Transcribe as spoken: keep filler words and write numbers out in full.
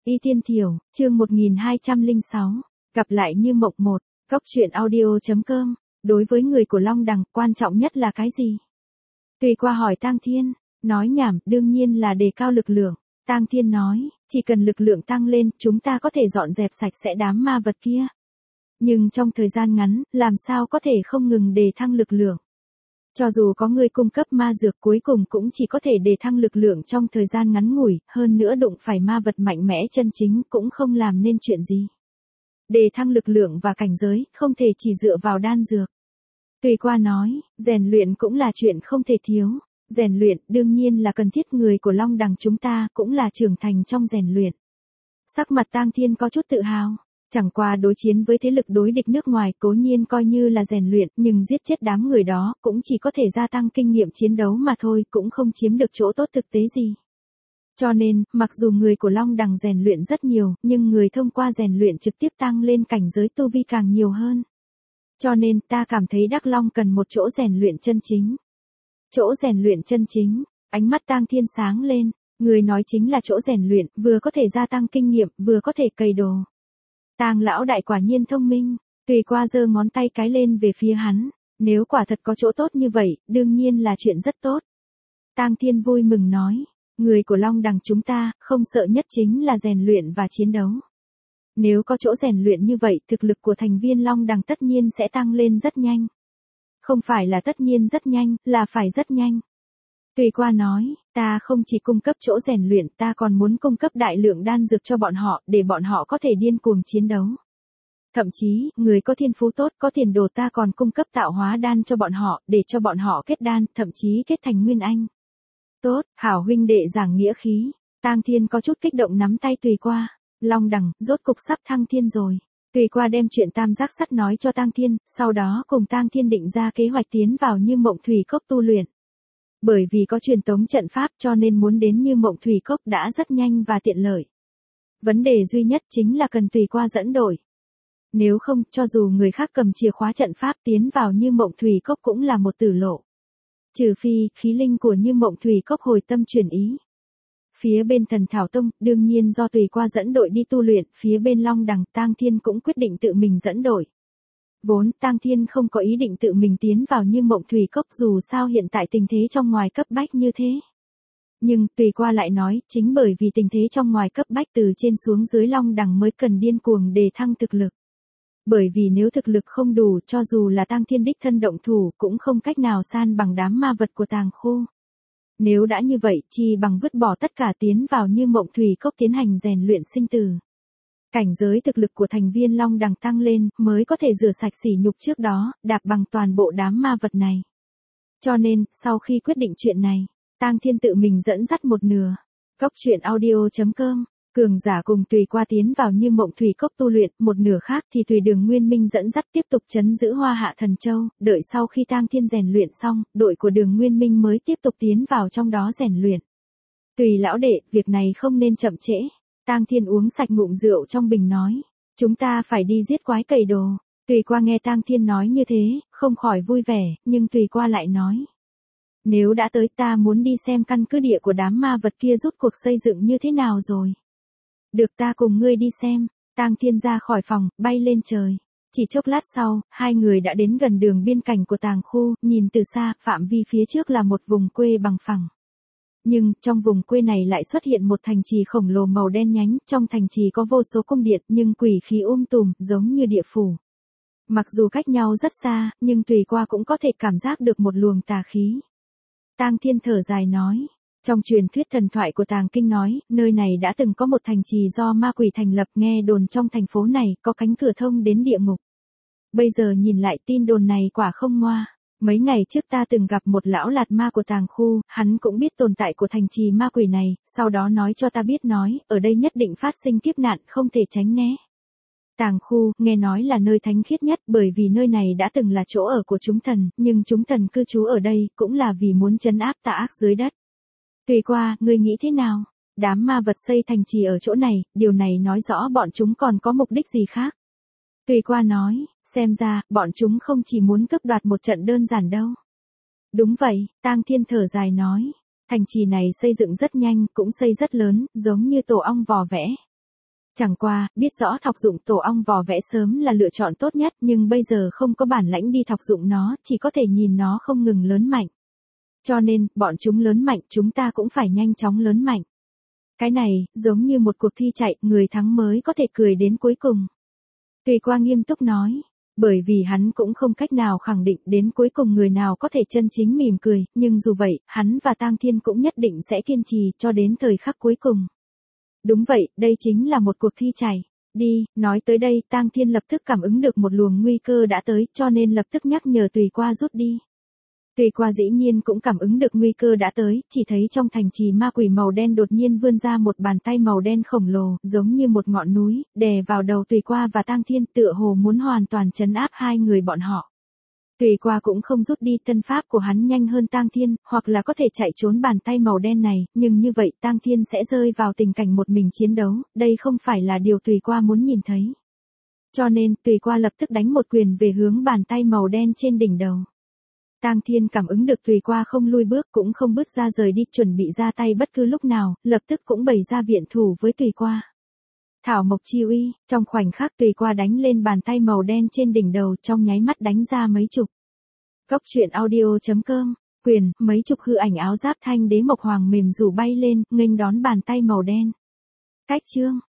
Y Tiên Thiểu, chương một nghìn hai trăm lẻ sáu, gặp lại Như Mộng một, Cốc truyện audio chấm com. Đối với người của Long Đằng, quan trọng nhất là cái gì? Tùy qua hỏi Tang Thiên, nói nhảm, đương nhiên là đề cao lực lượng. Tang Thiên nói, chỉ cần lực lượng tăng lên, chúng ta có thể dọn dẹp sạch sẽ đám ma vật kia. Nhưng trong thời gian ngắn, làm sao có thể không ngừng đề thăng lực lượng? Cho dù có người cung cấp ma dược cuối cùng cũng chỉ có thể đề thăng lực lượng trong thời gian ngắn ngủi, hơn nữa đụng phải ma vật mạnh mẽ chân chính cũng không làm nên chuyện gì. Đề thăng lực lượng và cảnh giới, không thể chỉ dựa vào đan dược. Tùy qua nói, rèn luyện cũng là chuyện không thể thiếu. Rèn luyện đương nhiên là cần thiết, người của Long Đằng chúng ta cũng là trưởng thành trong rèn luyện. Sắc mặt Tang Thiên có chút tự hào. Chẳng qua đối chiến với thế lực đối địch nước ngoài cố nhiên coi như là rèn luyện, nhưng giết chết đám người đó cũng chỉ có thể gia tăng kinh nghiệm chiến đấu mà thôi, cũng không chiếm được chỗ tốt thực tế gì. Cho nên, mặc dù người của Long Đằng rèn luyện rất nhiều, nhưng người thông qua rèn luyện trực tiếp tăng lên cảnh giới tu vi càng nhiều hơn. Cho nên ta cảm thấy Đắc Long cần một chỗ rèn luyện chân chính. Chỗ rèn luyện chân chính, ánh mắt Tang Thiên sáng lên, người nói chính là chỗ rèn luyện, vừa có thể gia tăng kinh nghiệm, vừa có thể cày đồ. Tang lão đại quả nhiên thông minh, Tùy qua giơ ngón tay cái lên về phía hắn, nếu quả thật có chỗ tốt như vậy, đương nhiên là chuyện rất tốt. Tang Thiên vui mừng nói, người của Long Đằng chúng ta, không sợ nhất chính là rèn luyện và chiến đấu. Nếu có chỗ rèn luyện như vậy, thực lực của thành viên Long Đằng tất nhiên sẽ tăng lên rất nhanh. Không phải là tất nhiên rất nhanh, là phải rất nhanh. Tùy qua nói, ta không chỉ cung cấp chỗ rèn luyện, ta còn muốn cung cấp đại lượng đan dược cho bọn họ, để bọn họ có thể điên cuồng chiến đấu. Thậm chí, người có thiên phú tốt, có tiền đồ, ta còn cung cấp tạo hóa đan cho bọn họ, để cho bọn họ kết đan, thậm chí kết thành nguyên anh. Tốt, hảo huynh đệ giảng nghĩa khí. Tang Thiên có chút kích động nắm tay Tùy qua. Long Đằng, rốt cục sắp thăng thiên rồi. Tùy qua đem chuyện tam giác sắt nói cho Tang Thiên, sau đó cùng Tang Thiên định ra kế hoạch tiến vào Như Mộng Thủy Cốc tu luyện. Bởi vì có truyền tống trận pháp cho nên muốn đến Như Mộng Thủy Cốc đã rất nhanh và tiện lợi. Vấn đề duy nhất chính là cần Tùy qua dẫn đội. Nếu không, cho dù người khác cầm chìa khóa trận pháp tiến vào Như Mộng Thủy Cốc cũng là một tử lộ. Trừ phi, khí linh của Như Mộng Thủy Cốc hồi tâm chuyển ý. Phía bên Thần Thảo Tông, đương nhiên do Tùy qua dẫn đội đi tu luyện, phía bên Long Đằng, Tang Thiên cũng quyết định tự mình dẫn đội. Vốn, Tang Thiên không có ý định tự mình tiến vào Như Mộng Thủy Cốc dù sao hiện tại tình thế trong ngoài cấp bách như thế. Nhưng, Tùy qua lại nói, chính bởi vì tình thế trong ngoài cấp bách từ trên xuống dưới Long Đằng mới cần điên cuồng đề thăng thực lực. Bởi vì nếu thực lực không đủ, cho dù là Tang Thiên đích thân động thủ cũng không cách nào san bằng đám ma vật của Tàng Khu. Nếu đã như vậy, chi bằng vứt bỏ tất cả tiến vào Như Mộng Thủy Cốc tiến hành rèn luyện sinh tử. Cảnh giới thực lực của thành viên Long Đằng tăng lên, mới có thể rửa sạch sỉ nhục trước đó, đạp bằng toàn bộ đám ma vật này. Cho nên, sau khi quyết định chuyện này, Tang Thiên tự mình dẫn dắt một nửa. Cốc truyện audio chấm com, cường giả cùng Tùy qua tiến vào Như Mộng Thủy Cốc tu luyện, một nửa khác thì tùy Đường Nguyên Minh dẫn dắt tiếp tục trấn giữ Hoa Hạ Thần Châu, đợi sau khi Tang Thiên rèn luyện xong, đội của Đường Nguyên Minh mới tiếp tục tiến vào trong đó rèn luyện. Tùy lão đệ, việc này không nên chậm trễ. Tang Thiên uống sạch ngụm rượu trong bình nói, chúng ta phải đi giết quái cày đồ. Tùy qua nghe Tang Thiên nói như thế, không khỏi vui vẻ, nhưng Tùy qua lại nói, nếu đã tới, ta muốn đi xem căn cứ địa của đám ma vật kia rút cuộc xây dựng như thế nào rồi. Được, ta cùng ngươi đi xem. Tang Thiên ra khỏi phòng, bay lên trời. Chỉ chốc lát sau, hai người đã đến gần đường biên cảnh của Tàng Khu, nhìn từ xa, phạm vi phía trước là một vùng quê bằng phẳng. Nhưng, trong vùng quê này lại xuất hiện một thành trì khổng lồ màu đen nhánh, trong thành trì có vô số cung điện, nhưng quỷ khí um tùm, giống như địa phủ. Mặc dù cách nhau rất xa, nhưng Tùy qua cũng có thể cảm giác được một luồng tà khí. Tang Thiên thở dài nói, trong truyền thuyết thần thoại của Tàng Kinh nói, nơi này đã từng có một thành trì do ma quỷ thành lập, nghe đồn trong thành phố này có cánh cửa thông đến địa ngục. Bây giờ nhìn lại tin đồn này quả không ngoa. Mấy ngày trước ta từng gặp một lão lạt ma của Tàng Khu, hắn cũng biết tồn tại của thành trì ma quỷ này, sau đó nói cho ta biết nói, ở đây nhất định phát sinh kiếp nạn, không thể tránh né. Tàng Khu, nghe nói là nơi thánh khiết nhất, bởi vì nơi này đã từng là chỗ ở của chúng thần, nhưng chúng thần cư trú ở đây, cũng là vì muốn trấn áp tà ác dưới đất. Tùy qua, ngươi nghĩ thế nào? Đám ma vật xây thành trì ở chỗ này, điều này nói rõ bọn chúng còn có mục đích gì khác. Tùy qua nói, xem ra, bọn chúng không chỉ muốn cướp đoạt một trận đơn giản đâu. Đúng vậy, Tang Thiên thở dài nói, thành trì này xây dựng rất nhanh, cũng xây rất lớn, giống như tổ ong vò vẽ. Chẳng qua, biết rõ thọc dụng tổ ong vò vẽ sớm là lựa chọn tốt nhất, nhưng bây giờ không có bản lãnh đi thọc dụng nó, chỉ có thể nhìn nó không ngừng lớn mạnh. Cho nên, bọn chúng lớn mạnh, chúng ta cũng phải nhanh chóng lớn mạnh. Cái này, giống như một cuộc thi chạy, người thắng mới có thể cười đến cuối cùng. Tùy Qua nghiêm túc nói, bởi vì hắn cũng không cách nào khẳng định đến cuối cùng người nào có thể chân chính mỉm cười, nhưng dù vậy, hắn và Tang Thiên cũng nhất định sẽ kiên trì cho đến thời khắc cuối cùng. Đúng vậy, đây chính là một cuộc thi chạy. Đi, nói tới đây, Tang Thiên lập tức cảm ứng được một luồng nguy cơ đã tới, cho nên lập tức nhắc nhở Tùy Qua rút đi. Tùy Qua dĩ nhiên cũng cảm ứng được nguy cơ đã tới, chỉ thấy trong thành trì ma quỷ màu đen đột nhiên vươn ra một bàn tay màu đen khổng lồ, giống như một ngọn núi, đè vào đầu Tùy Qua và Tang Thiên, tựa hồ muốn hoàn toàn trấn áp hai người bọn họ. Tùy Qua cũng không rút đi, thân pháp của hắn nhanh hơn Tang Thiên, hoặc là có thể chạy trốn bàn tay màu đen này, nhưng như vậy Tang Thiên sẽ rơi vào tình cảnh một mình chiến đấu, đây không phải là điều Tùy Qua muốn nhìn thấy. Cho nên, Tùy Qua lập tức đánh một quyền về hướng bàn tay màu đen trên đỉnh đầu. Tang Thiên cảm ứng được Tùy Qua không lui bước cũng không bước ra rời đi, chuẩn bị ra tay bất cứ lúc nào, lập tức cũng bày ra viện thủ với Tùy Qua. Thảo Mộc Chi Uy, trong khoảnh khắc Tùy Qua đánh lên bàn tay màu đen trên đỉnh đầu, trong nháy mắt đánh ra mấy chục. Cốc truyện audio chấm com, quyền, mấy chục hư ảnh áo giáp thanh đế mộc hoàng mềm rủ bay lên, nghênh đón bàn tay màu đen. Cách chương